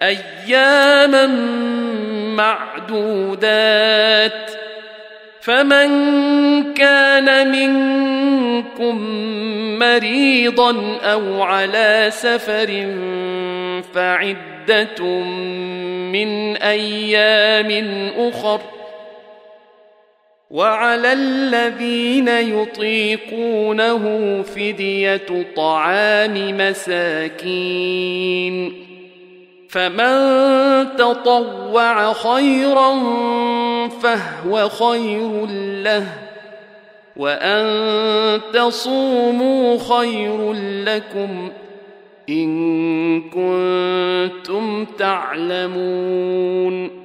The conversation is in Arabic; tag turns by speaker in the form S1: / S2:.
S1: أياما معدودات، فمن كان منكم مريضا أو على سفر فعدة من أيام أخر، وعلى الذين يطيقونه فدية طعام مساكين، فمن تطوع خيرا فهو خير له، وأن تصوموا خير لكم إن كنتم تعلمون.